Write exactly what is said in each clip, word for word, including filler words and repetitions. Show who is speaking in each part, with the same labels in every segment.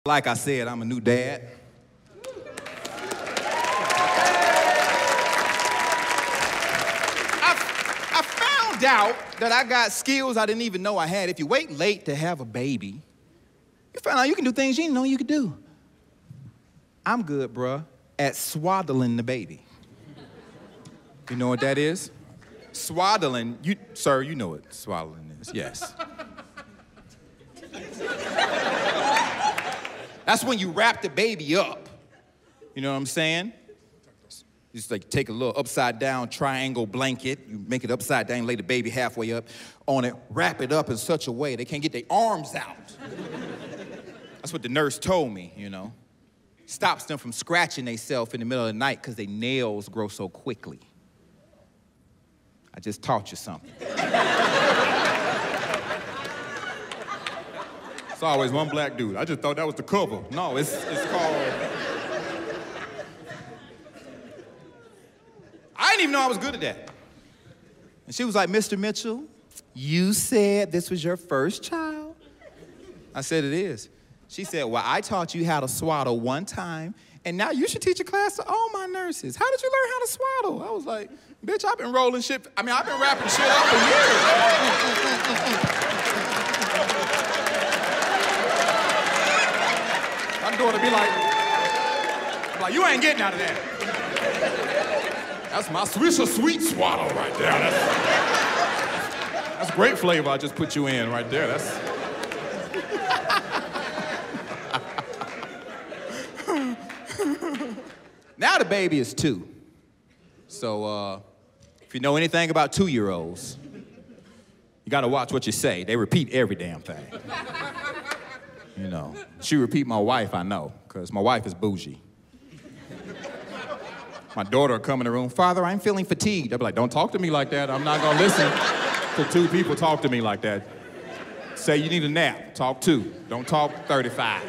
Speaker 1: Like I said, I'm a new dad. I, I found out that I got skills I didn't even know I had. If you wait late to have a baby, you find out you can do things you didn't know you could do. I'm good, bruh, at swaddling the baby. You know what that is? Swaddling, you, sir, you know what swaddling is, yes. That's when you wrap the baby up. You know what I'm saying? Just like take a little upside down triangle blanket, you make it upside down, lay the baby halfway up on it, wrap it up in such a way they can't get their arms out. That's what the nurse told me, you know. Stops them from scratching themselves in the middle of the night because their nails grow so quickly. I just taught you something. It's always one black dude. I just thought that was the cover. No, it's, it's called... I didn't even know I was good at that. And she was like, Mister Mitchell, you said this was your first child? I said, it is. She said, well, I taught you how to swaddle one time, and now you should teach a class to all my nurses. How did you learn how to swaddle? I was like, bitch, I've been rolling shit. I mean, I've been wrapping shit up for years. My daughter be like, like, you ain't getting out of that. That's my Swisher Sweet Swaddle right there. That's, that's great flavor I just put you in right there. That's... Now the baby is two. So uh, if you know anything about two-year-olds, you gotta watch what you say. They repeat every damn thing. You know, she repeat my wife, I know, because my wife is bougie. My daughter will come in the room, Father, I'm feeling fatigued. I'll be like, don't talk to me like that. I'm not gonna listen to two people talk to me like that. Say you need a nap, talk two. Don't talk thirty-five.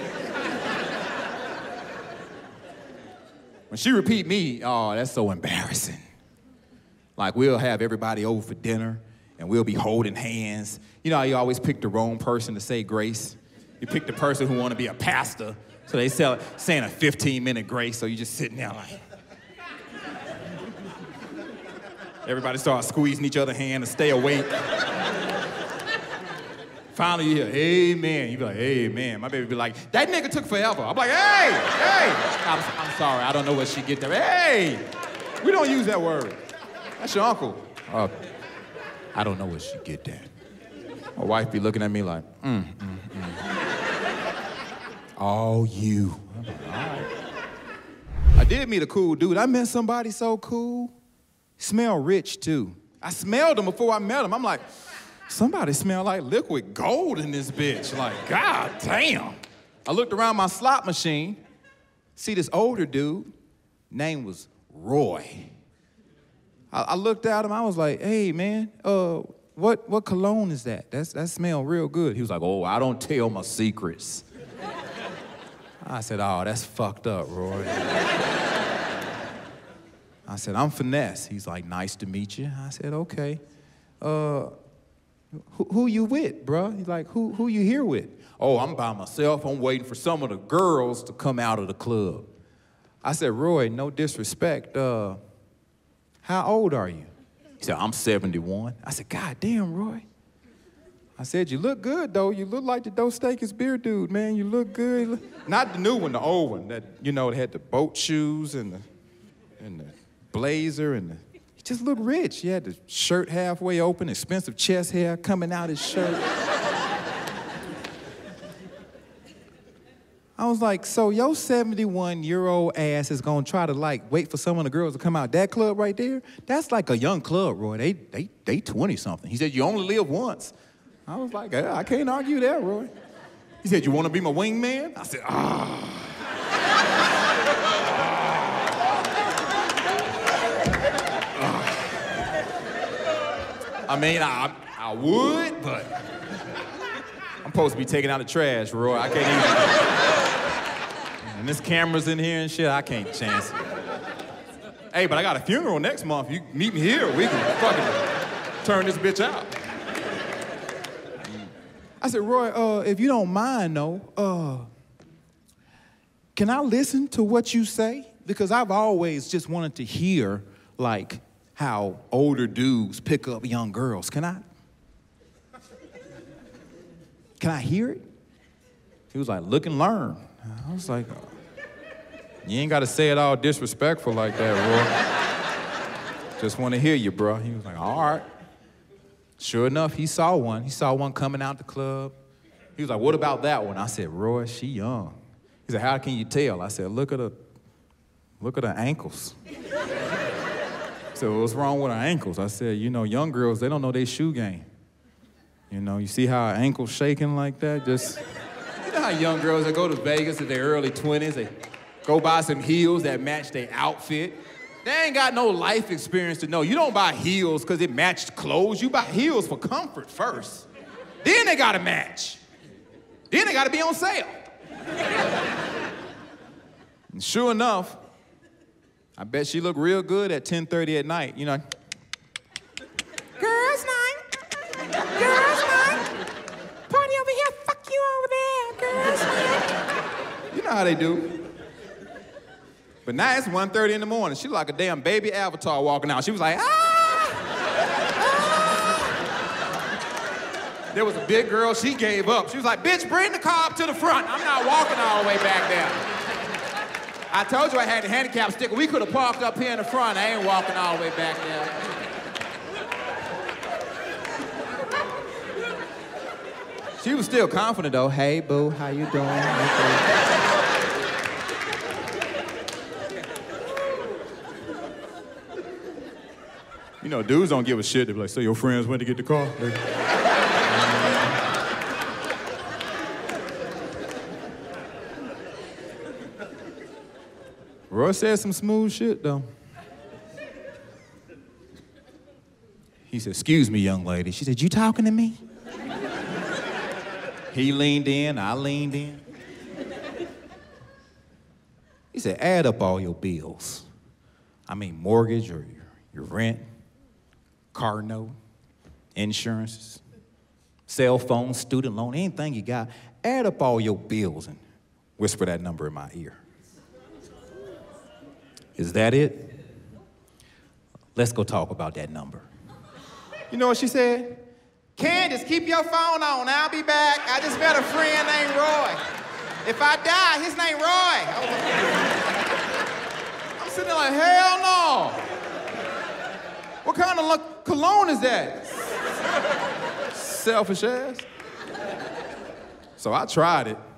Speaker 1: When she repeat me, oh, that's so embarrassing. Like, we'll have everybody over for dinner, and we'll be holding hands. You know how you always pick the wrong person to say grace? You pick the person who want to be a pastor, so they sell, saying a fifteen-minute grace, so you're just sitting there like... Everybody starts squeezing each other's hand to stay awake. Finally, you hear, amen. You be like, amen. My baby be like, that nigga took forever. I'm like, hey, hey. I'm, I'm sorry, I don't know where she get there. Hey, we don't use that word. That's your uncle. Uh, I don't know where she get that. My wife be looking at me like, mm, mm, mm. Oh, you. I'm like, all right. I did meet a cool dude. I met somebody so cool. Smell rich, too. I smelled him before I met him. I'm like, somebody smell like liquid gold in this bitch. Like, god damn. I looked around my slot machine, see this older dude, name was Roy. I, I looked at him, I was like, hey, man, uh, what, what cologne is that? That's, that smell real good. He was like, oh, I don't tell my secrets. I said, oh, that's fucked up, Roy. I said, I'm Finesse. He's like, nice to meet you. I said, okay. Uh, who, who you with, bruh? He's like, who, who you here with? Oh, I'm by myself. I'm waiting for some of the girls to come out of the club. I said, Roy, no disrespect. Uh, how old are you? He said, I'm seventy-one. I said, God damn, Roy. I said, you look good, though. You look like the Dos Steakers beer dude, man. You look good. Not the new one, the old one. That, you know, it had the boat shoes and the, and the blazer and the, he just looked rich. He had the shirt halfway open, expensive chest hair coming out his shirt. I was like, so your seventy-one-year-old ass is gonna try to like wait for some of the girls to come out that club right there? That's like a young club, Roy. They they they twenty-something. He said, you only live once. I was like, I can't argue that, Roy. He said, you wanna be my wingman? I said, ah. I mean, I, I would, but I'm supposed to be taking out the trash, Roy. I can't even. And there's cameras in here and shit, I can't chance it. Hey, but I got a funeral next month. You meet me here, we can fucking turn this bitch out. I said, Roy, uh, if you don't mind, though, uh, can I listen to what you say? Because I've always just wanted to hear, like, how older dudes pick up young girls. Can I? Can I hear it? He was like, look and learn. I was like, you ain't got to say it all disrespectful like that, bro. Just want to hear you, bro. He was like, all right. Sure enough, he saw one. He saw one coming out the club. He was like, what about that one? I said, Roy, she young. He said, how can you tell? I said, look at her, look at her ankles. So what's wrong with her ankles? I said, you know, young girls, they don't know their shoe game. You know, you see how her ankle's shaking like that? Just, you know how young girls, they go to Vegas in their early twenties, they go buy some heels that match their outfit. They ain't got no life experience to know. You don't buy heels because it matched clothes. You buy heels for comfort first. Then they gotta match. Then they gotta be on sale. And sure enough, I bet she looked real good at ten thirty at night, you know. Girls night, girls night, party over here, fuck you over there, girls night. You know how they do. But now it's one thirty in the morning. She like a damn baby avatar walking out. She was like, ah! ah! There was a big girl, she gave up. She was like, bitch, bring the car up to the front. I'm not walking all the way back there. I told you I had the handicap sticker. We could have parked up here in the front. I ain't walking all the way back there. She was still confident though. Hey, boo, how you doing? You know, dudes don't give a shit. They be like, so your friends went to get the car? Roy said some smooth shit, though. He said, excuse me, young lady. She said, you talking to me? He leaned in, I leaned in. He said, add up all your bills. I mean, mortgage or your, your rent, car note, insurances, cell phone, student loan, anything you got. Add up all your bills and whisper that number in my ear. Is that it? Let's go talk about that number. You know what she said? Candace, keep your phone on. I'll be back. I just met a friend named Roy. If I die, his name Roy. I'm sitting there like, hell no. What kind of cologne is that? Selfish ass. So I tried it.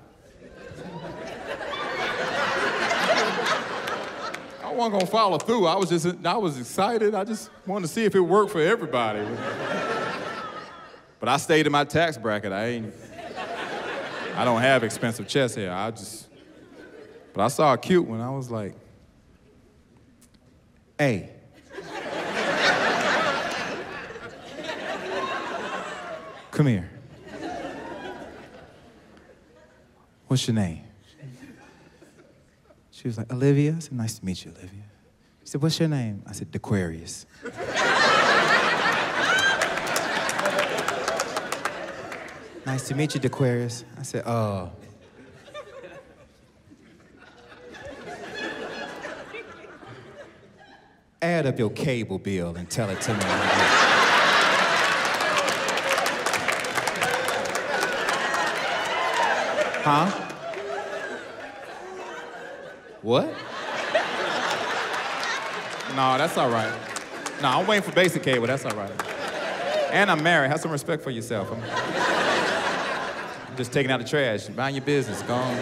Speaker 1: I wasn't gonna follow through. I was just, I was excited. I just wanted to see if it worked for everybody. But I stayed in my tax bracket. I ain't, I don't have expensive chest hair. I just, but I saw a cute one. I was like, hey. Come here. What's your name? She was like, Olivia. I said, nice to meet you, Olivia. She said, what's your name? I said, Dequarius. Nice to meet you, Dequarius. I said, uh. Add up your cable bill and tell it to me. Huh? What? No, that's all right. No, I'm waiting for basic cable, that's all right. And I'm married, have some respect for yourself. I'm, I'm just taking out the trash, mind your business, go on.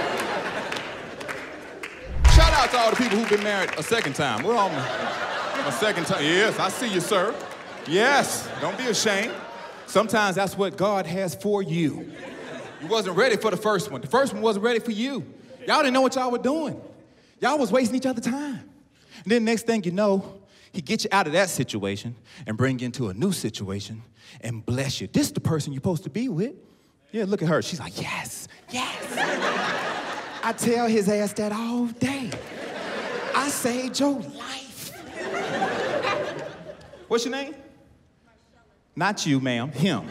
Speaker 1: Shout out to all the people who've been married a second time. We're on a second time. Yes, I see you, sir. Yes, don't be ashamed. Sometimes that's what God has for you. You wasn't ready for the first one. The first one wasn't ready for you. Y'all didn't know what y'all were doing. Y'all was wasting each other's time. And then next thing you know, he gets you out of that situation and bring you into a new situation and bless you. This is the person you're supposed to be with. Yeah, look at her. She's like, yes, yes. I tell his ass that all day. I saved your life. What's your name? Not you, ma'am, him.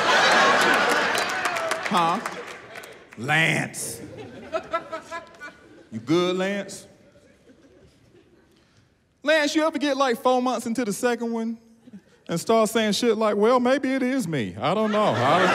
Speaker 1: Huh? Lance. You good, Lance? Lance, you ever get like four months into the second one and start saying shit like, well, maybe it is me. I don't know.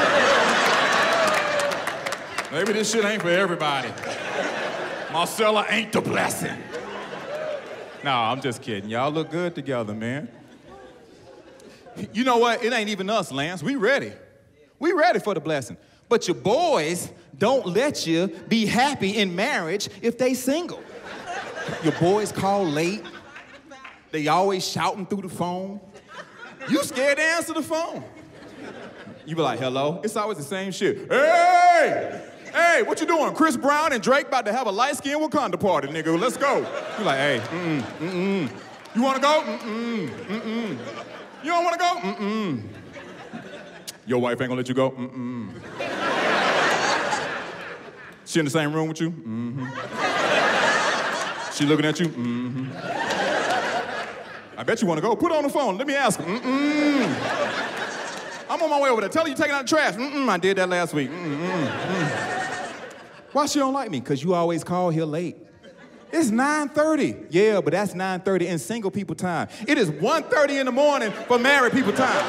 Speaker 1: I don't... maybe this shit ain't for everybody. Marcella ain't the blessing. No, I'm just kidding. Y'all look good together, man. You know what? It ain't even us, Lance. We ready. We ready for the blessing. But your boys don't let you be happy in marriage if they single. Your boys call late. They always shouting through the phone. You scared to answer the phone. You be like, hello? It's always the same shit. Hey! Hey, what you doing? Chris Brown and Drake about to have a light-skinned Wakanda party, nigga. Let's go. You like, hey, mm-mm, mm-mm. You wanna go? Mm-mm, mm-mm. You don't wanna go? Mm-mm. Your wife ain't gonna let you go? Mm-mm. She in the same room with you? Mm-hmm. She looking at you? Mm-hmm. I bet you wanna go. Put her on the phone. Let me ask her. Mm-mm. I'm on my way over there. Tell her you taking out the trash. Mm-mm. I did that last week. Mm-mm. Mm. Why she don't like me? Because you always call here late. It's nine thirty. Yeah, but that's nine thirty in single people time. It is one thirty in the morning for married people time.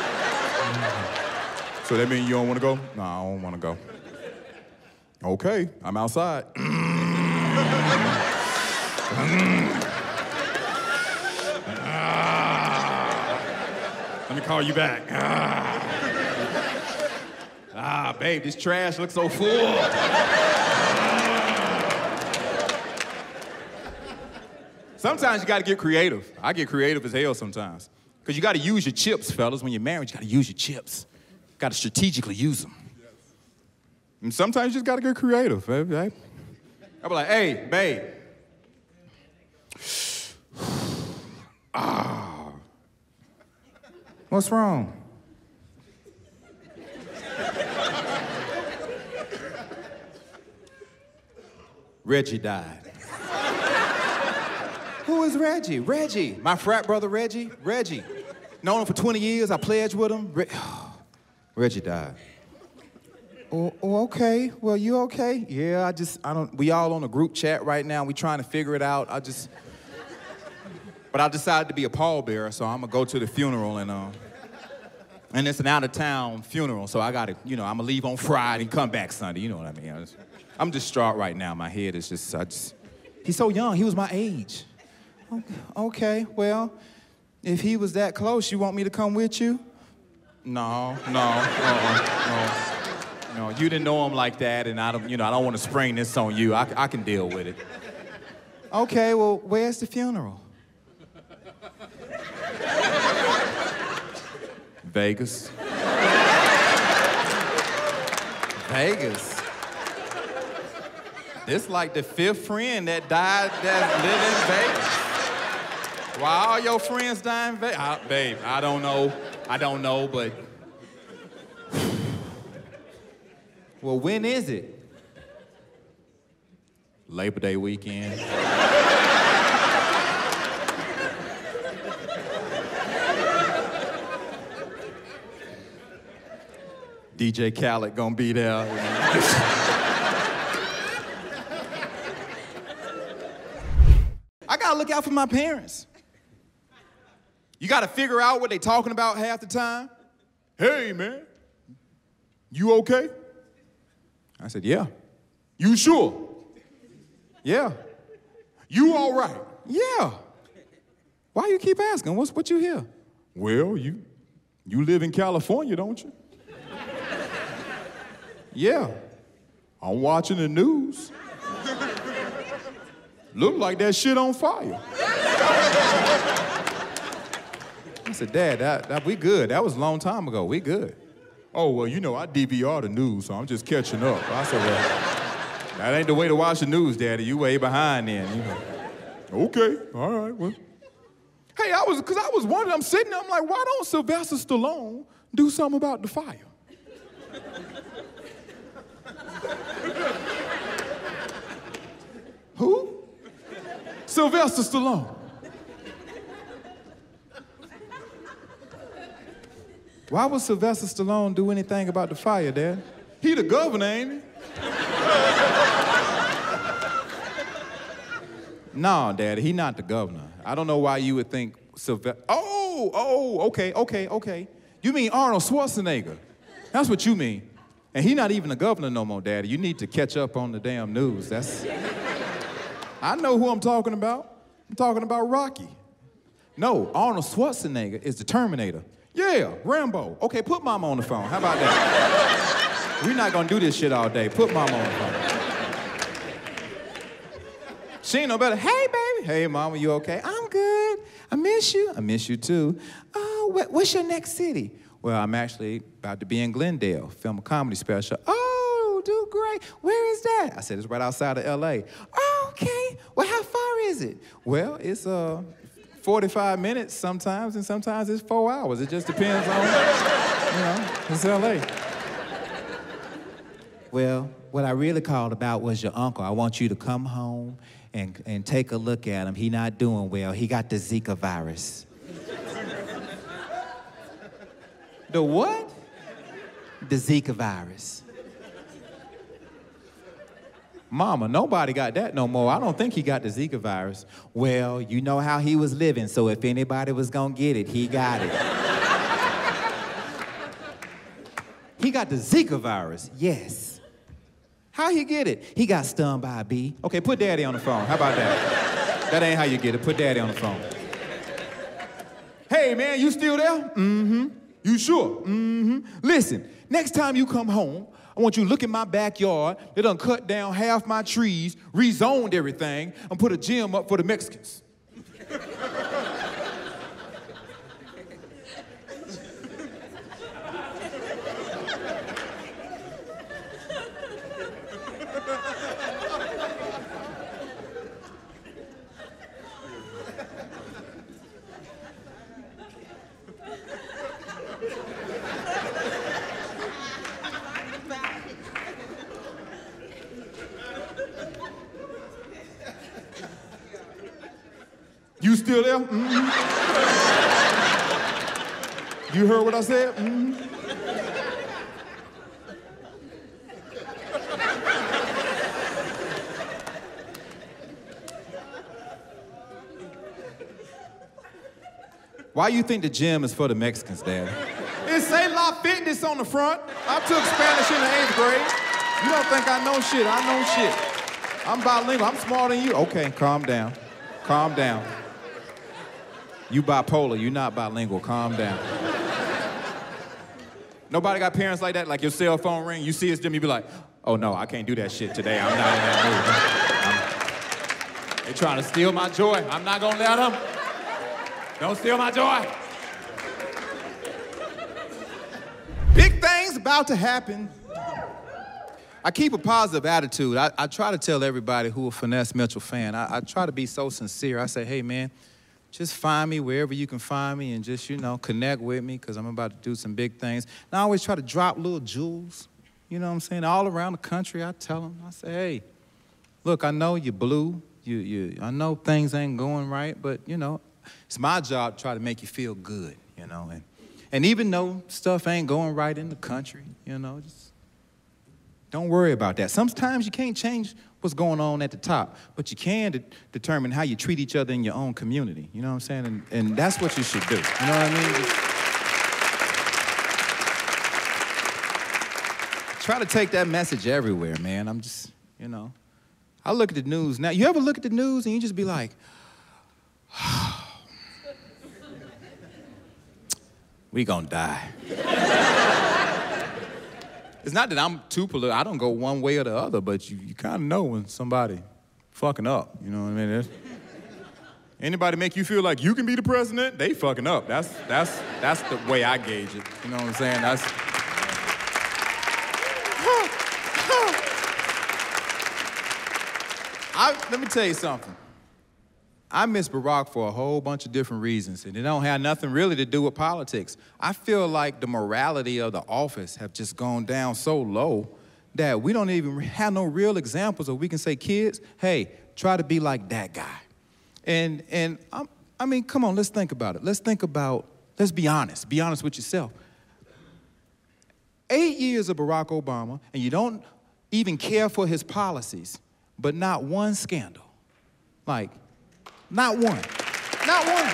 Speaker 1: So that means you don't want to go? No, I don't want to go. Okay, I'm outside. Let me call you back. Ah, babe, this trash looks so full. Sometimes you gotta get creative. I get creative as hell sometimes. Because you gotta use your chips, fellas. When you're married, you gotta use your chips. You gotta strategically use them. And sometimes you just gotta get creative, baby. I'll be like, hey, babe. Ah. What's wrong? Reggie died. Who is Reggie? Reggie, my frat brother Reggie. Reggie, known him for twenty years. I pledged with him. Re Reggie died. Oh, oh, okay. Well, you okay? Yeah, I just, I don't. We all on a group chat right now. We trying to figure it out. I just, but I decided to be a pallbearer, so I'm gonna go to the funeral and uh, and it's an out of town funeral, so I gotta, you know, I'm gonna leave on Friday and come back Sunday. You know what I mean? I just, I'm distraught right now. My head is just, I just. He's so young. He was my age. Okay, well, if he was that close, you want me to come with you? No, no, uh-uh, no, no. You didn't know him like that, and I don't, you know, I don't want to spring this on you. I, I can deal with it. Okay, well, where's the funeral? Vegas. Vegas. This like the fifth friend that died that lived in Vegas. Why all your friends die in Vegas? I, babe, I don't know. I don't know, but... Well, when is it? Labor Day weekend. D J Khaled gonna be there. I gotta look out for my parents. You gotta figure out what they talking about half the time. Hey, man, you okay? I said, yeah. You sure? Yeah. You all right? Yeah. Why you keep asking? What's what you hear? Well, you, you live in California, don't you? Yeah. I'm watching the news. Look like that shit on fire. I said, Dad, that, that, we good. That was a long time ago. We good. Oh, well, you know, I D V R the news, so I'm just catching up. I said, well, that ain't the way to watch the news, Daddy. You way behind then. You know. Okay, all right, well. Hey, I was, because I was wondering, I'm sitting there, I'm like, why don't Sylvester Stallone do something about the fire? Who? Sylvester Stallone. Why would Sylvester Stallone do anything about the fire, Dad? He the governor, ain't he? No, Daddy, he not the governor. I don't know why you would think Sylvester. Oh, oh, okay, okay, okay. You mean Arnold Schwarzenegger? That's what you mean. And he not even the governor no more, Daddy. You need to catch up on the damn news. That's. I know who I'm talking about. I'm talking about Rocky. No, Arnold Schwarzenegger is the Terminator. Yeah, Rambo. Okay, put Mama on the phone. How about that? We're not gonna do this shit all day. Put Mama on the phone. She ain't no better. Hey, baby. Hey, Mama, you okay? I'm good. I miss you. I miss you too. Oh, what, what's your next city? Well, I'm actually about to be in Glendale, film a comedy special. Oh, do great. Where is that? I said, it's right outside of L A. Oh, okay. Well, how far is it? Well, it's uh, forty-five minutes sometimes, and sometimes it's four hours. It just depends on, you know, it's L A. Well, what I really called about was your uncle. I want you to come home and, and take a look at him. He not doing well. He got the Zika virus. The what? The Zika virus. Mama, nobody got that no more. I don't think he got the Zika virus. Well, you know how he was living, so if anybody was gonna get it, he got it. He got the Zika virus, yes. How he get it? He got stung by a bee. Okay, put Daddy on the phone. How about that? That ain't how you get it. Put Daddy on the phone. Hey, man, you still there? Mm-hmm. You sure? Mm-hmm. Listen, next time you come home, I want you to look in my backyard. They done cut down half my trees, rezoned everything, and put a gym up for the Mexicans. You still there? Mm-hmm. You heard what I said? Mm-hmm. Why you think the gym is for the Mexicans, Dad? It say La Fitness on the front. I took Spanish in the eighth grade. You don't think I know shit? I know shit. I'm bilingual. I'm smarter than you. Okay, calm down. Calm down. You bipolar, you not bilingual, calm down. Nobody got parents like that? Like your cell phone ring, you see his gym, you be like, oh no, I can't do that shit today, I'm not in that mood. I'm... They trying to steal my joy, I'm not gonna let them. Don't steal my joy. Big things about to happen. I keep a positive attitude. I, I try to tell everybody who a Finesse Mitchell fan, I, I try to be so sincere. I say, hey man, just find me wherever you can find me and just, you know, connect with me because I'm about to do some big things. And I always try to drop little jewels, you know what I'm saying? All around the country, I tell them, I say, hey, look, I know you're blue. You, you, I know things ain't going right, but, you know, it's my job to try to make you feel good, you know? And, and even though stuff ain't going right in the country, you know, just don't worry about that. Sometimes you can't change what's going on at the top, but you can de determine how you treat each other in your own community. You know what I'm saying? And, and that's what you should do. You know what I mean? Just try to take that message everywhere, man. I'm just, you know. I look at the news now. You ever look at the news and you just be like, we gonna die. It's not that I'm too political. I don't go one way or the other, but you, you kind of know when somebody fucking up. You know what I mean? There's, anybody make you feel like you can be the president, they fucking up. That's, that's, that's the way I gauge it. You know what I'm saying? That's... I, let me tell you something. I miss Barack for a whole bunch of different reasons, and it don't have nothing really to do with politics. I feel like the morality of the office have just gone down so low that we don't even have no real examples of we can say, kids, hey, try to be like that guy. And, and I'm, I mean, come on, let's think about it. Let's think about, let's be honest. Be honest with yourself. Eight years of Barack Obama, and you don't even care for his policies, but not one scandal. Like, Not one. Not one.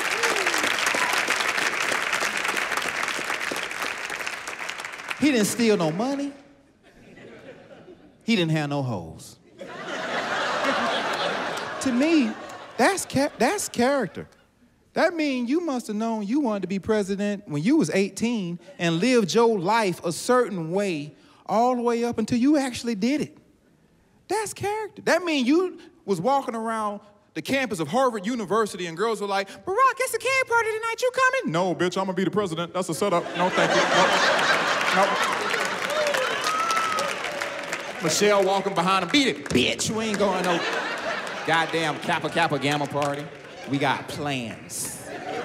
Speaker 1: He didn't steal no money. He didn't have no hoes. To me, that's, ca- that's character. That means you must have known you wanted to be president when you was eighteen and lived your life a certain way all the way up until you actually did it. That's character. That means you was walking around the campus of Harvard University and girls were like, Barack, it's a can party tonight, you coming? No, bitch, I'm gonna be the president. That's a setup. No, thank you. No. No. Michelle walking behind him, beat it. Bitch, we ain't going no goddamn Kappa Kappa Gamma party. We got plans.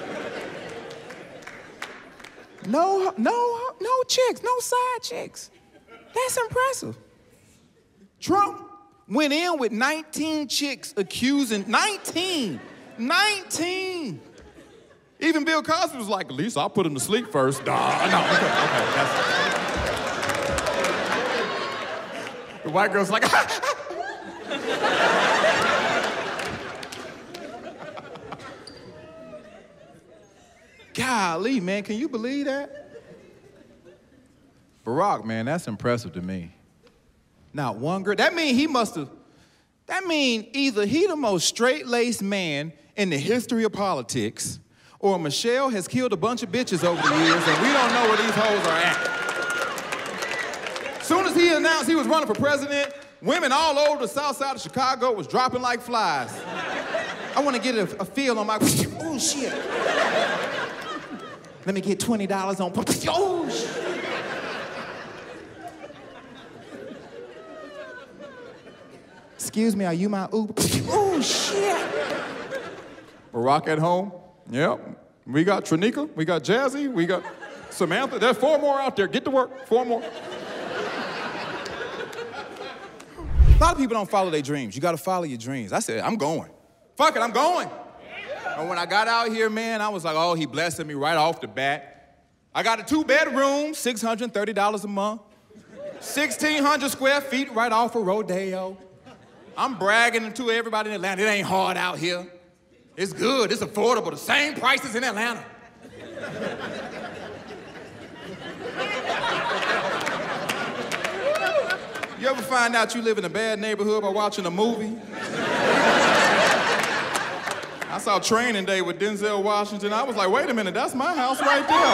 Speaker 1: No, no, no chicks, no side chicks. That's impressive. Trump went in with nineteen chicks accusing, nineteen, nineteen. Even Bill Cosby was like, at least I'll put him to sleep first. Nah, no, okay, okay, that's... The white girl's like, golly, man, can you believe that? Barack, man, that's impressive to me. Not one girl. That mean he must have, that mean either he the most straight-laced man in the history of politics, or Michelle has killed a bunch of bitches over the years and we don't know where these hoes are at. Soon as he announced he was running for president, women all over the south side of Chicago was dropping like flies. I want to get a, a feel on my, oh shit. Let me get twenty dollars on, oh shit. Excuse me, are you my Uber? Oh, shit. Barack at home? Yep. We got Tranika, we got Jazzy, we got Samantha. There's four more out there. Get to work, four more. A lot of people don't follow their dreams. You gotta follow your dreams. I said, I'm going. Fuck it, I'm going. And when I got out here, man, I was like, oh, he blessing me right off the bat. I got a two bedroom, six hundred thirty dollars a month, sixteen hundred square feet right off of Rodeo. I'm bragging to everybody in Atlanta, it ain't hard out here. It's good, it's affordable, the same prices in Atlanta. You ever find out you live in a bad neighborhood by watching a movie? I saw Training Day with Denzel Washington. I was like, wait a minute, that's my house right there.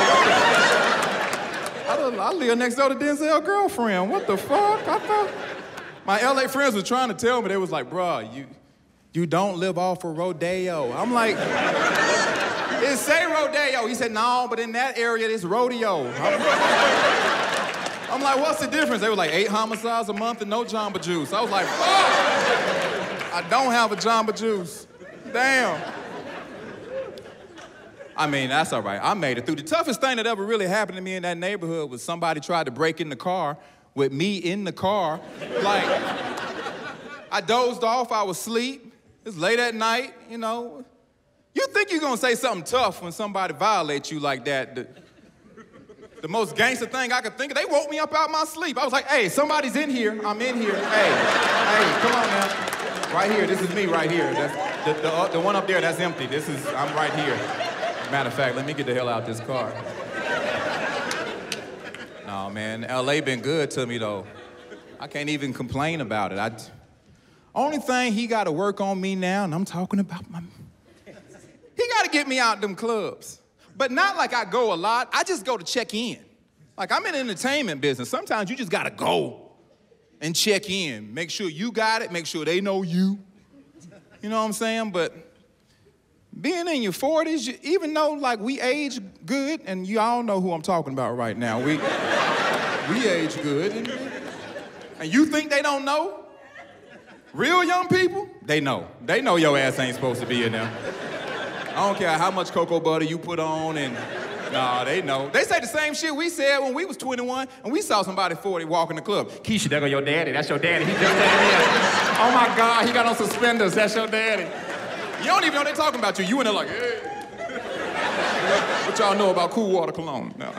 Speaker 1: I, I live next door to Denzel's girlfriend. What the fuck? I thought... My L A friends were trying to tell me, they was like, bruh, you, you don't live off of Rodeo. I'm like, it say Rodeo. He said, no, but in that area, it's rodeo. I'm, I'm like, what's the difference? They were like, eight homicides a month and no Jamba Juice. I was like, fuck, I don't have a Jamba Juice. Damn. I mean, that's all right. I made it through. The toughest thing that ever really happened to me in that neighborhood was somebody tried to break in the car with me in the car. Like, I dozed off, I was asleep. It's late at night, you know. You think you're gonna say something tough when somebody violates you like that. The, the most gangster thing I could think of, they woke me up out my sleep. I was like, hey, somebody's in here, I'm in here. Hey, hey, come on now. Right here, this is me right here. That's, the, the, uh, the one up there, that's empty. This is, I'm right here. Matter of fact, let me get the hell out of this car. No, man, L A been good to me, though. I can't even complain about it. I, only thing he got to work on me now, and I'm talking about my... He got to get me out them clubs. But not like I go a lot. I just go to check in. Like, I'm in the entertainment business. Sometimes you just got to go and check in. Make sure you got it. Make sure they know you. You know what I'm saying? But being in your forties, you, even though, like, we age good, and you all know who I'm talking about right now. We, we age good. And, and you think they don't know? Real young people, they know. They know your ass ain't supposed to be in there. I don't care how much cocoa butter you put on, and nah, they know. They say the same shit we said when we was twenty-one, and we saw somebody forty walk in the club. Keisha, there go your daddy. That's your daddy. He just came in. Oh my God, he got on suspenders. That's your daddy. You don't even know they're talking about you. You in there like, hey. What y'all know about Cool Water Cologne? No,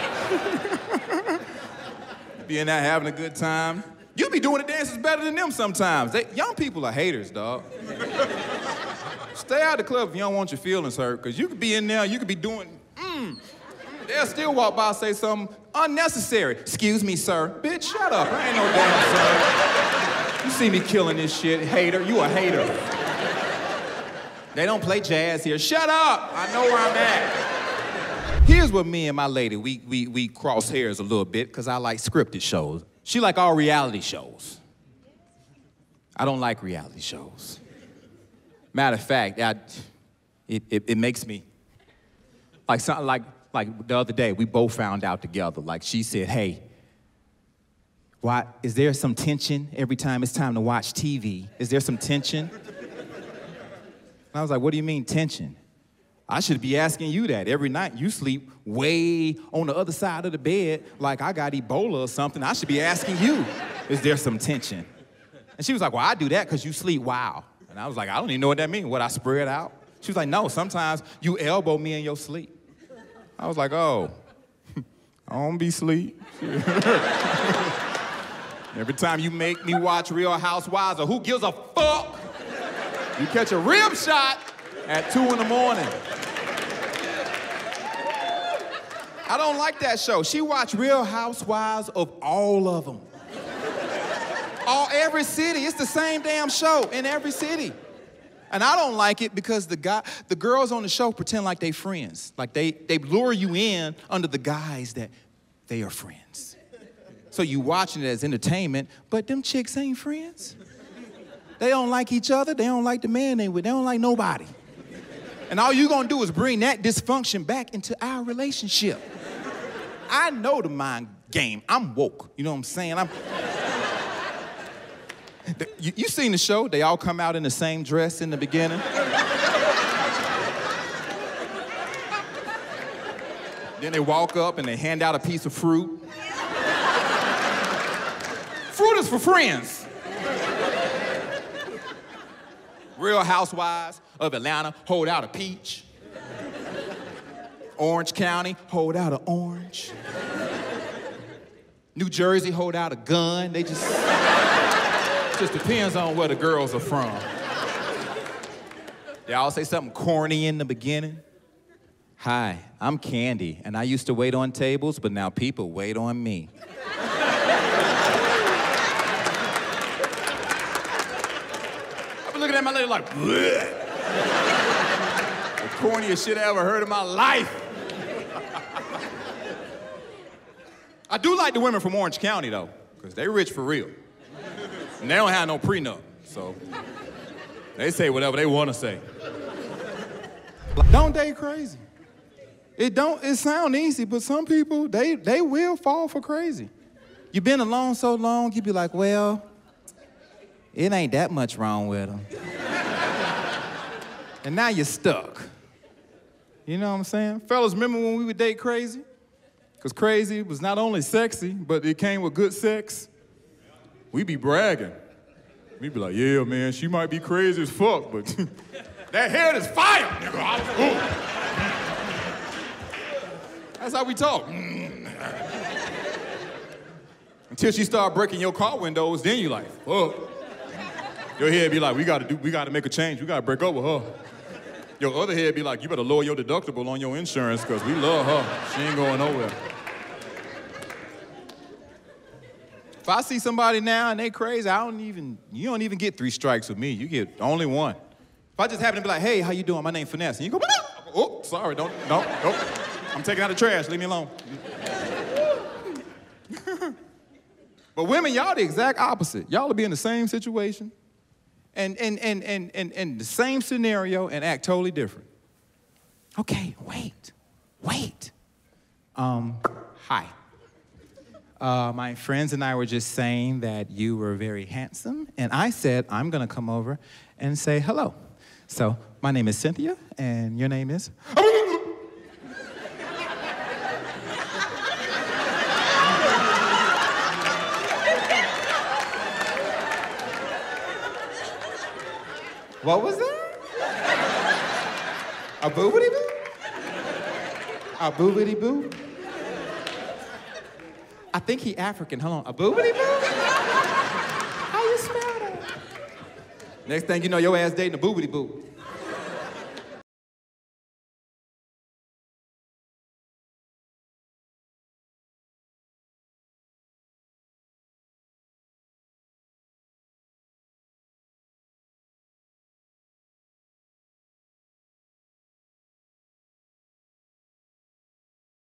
Speaker 1: be in there having a good time. You be doing the dances better than them sometimes. They, young people are haters, dog. Stay out of the club if you don't want your feelings hurt, because you could be in there, you could be doing, mm. They'll still walk by and say something unnecessary. Excuse me, sir. Bitch, shut up. I ain't no damn sir. You see me killing this shit, hater. You a hater. They don't play jazz here. Shut up. I know where I'm at. Here's what me and my lady, we, we, we cross hairs a little bit, because I like scripted shows. She like all reality shows. I don't like reality shows. Matter of fact, I, it, it, it makes me, like something like, like the other day, we both found out together. Like she said, hey, why, is there some tension every time it's time to watch T V? Is there some tension? And I was like, what do you mean tension? I should be asking you that. Every night you sleep way on the other side of the bed like I got Ebola or something. I should be asking you, is there some tension? And she was like, well, I do that because you sleep wow. And I was like, I don't even know what that means. What, I spread out? She was like, no, sometimes you elbow me in your sleep. I was like, oh, I don't be sleep. Every time you make me watch Real Housewives or Who Gives a Fuck, you catch a rib shot at two in the morning. I don't like that show. She watched Real Housewives of all of them. All, every city, it's the same damn show in every city. And I don't like it because the guy, the girls on the show pretend like they friends. Like they, they lure you in under the guise that they are friends. So you watching it as entertainment, but them chicks ain't friends. They don't like each other. They don't like the man they with. They don't like nobody. And all you gonna do is bring that dysfunction back into our relationship. I know the mind game. I'm woke. You know what I'm saying? I'm... The, you, you seen the show? They all come out in the same dress in the beginning. Then they walk up and they hand out a piece of fruit. Fruit is for friends. Real Housewives of Atlanta hold out a peach. Orange County hold out an orange. New Jersey hold out a gun. They just... just depends on where the girls are from. They all say something corny in the beginning. Hi, I'm Candy, and I used to wait on tables, but now people wait on me. I've been looking at my lady like, bleh. The corniest shit I ever heard in my life. I do like the women from Orange County, though, because they rich for real. And they don't have no prenup, so they say whatever they want to say. Don't date crazy. It don't, it sound easy, but some people, they, they will fall for crazy. You've been alone so long, you be like, well, it ain't that much wrong with them. And now you're stuck. You know what I'm saying? Fellas, remember when we would date crazy? Because crazy was not only sexy, but it came with good sex. We be bragging. We be like, yeah, man, she might be crazy as fuck, but that head is fire, nigga. That's how we talk. Until she start breaking your car windows, then you like, fuck. Your head be like, we gotta do, we gotta make a change. We gotta break up with her. Your other head be like, you better lower your deductible on your insurance because we love her. She ain't going nowhere. If I see somebody now and they crazy, I don't even, you don't even get three strikes with me. You get only one. If I just happen to be like, hey, how you doing? My name's Finesse. And you go, oh, sorry, don't, don't, nope. I'm taking out the trash, leave me alone. But women, y'all the exact opposite. Y'all will be in the same situation and, and, and, and, and, and the same scenario and act totally different. Okay, wait, wait. Um, hi. Uh, my friends and I were just saying that you were very handsome, and I said I'm gonna come over and say hello. So, my name is Cynthia, and your name is? What was that? A boobity-boo? A boobity-boo? I think he African. Hold on. A boobity boo? How you spell that? Next thing you know, your ass dating a boobity boo.